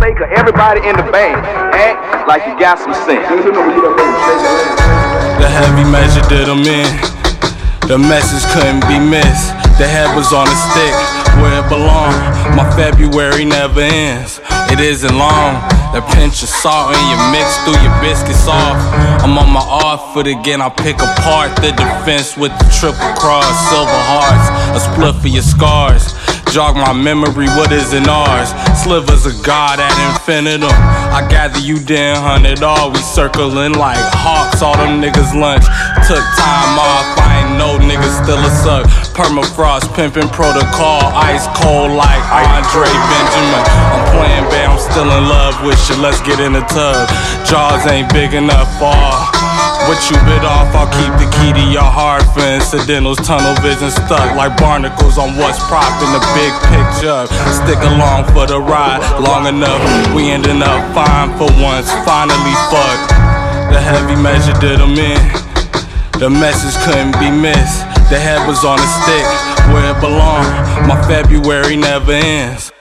way, cause everybody in the band act like you got some sense. The heavy measure did them in. The message couldn't be missed. The head was on a stick where it belonged. My February never ends. It isn't long. The pinch of salt and you mix through your biscuits off. I'm on my off foot again. I pick apart the defense with the triple cross, silver hearts, a split for your scars. Jog my memory, what isn't ours? Slivers of God at infinitum. I gather you didn't hunt it all. We circling like hawks, all them niggas lunch. Took time off, I ain't no niggas still a suck. Permafrost, pimpin' protocol, ice cold like Andre Benjamin. I'm playing bad, I'm still in love with you, let's get in the tub. Jaws ain't big enough for what you bit off. I'll keep the key to your heart for incidentals. Tunnel vision stuck like barnacles on what's propping the big picture. Stick along for the ride long enough, we ending up fine for once. Finally fucked. The heavy measure did them in. The message couldn't be missed. The head was on a stick where it belonged. My February never ends.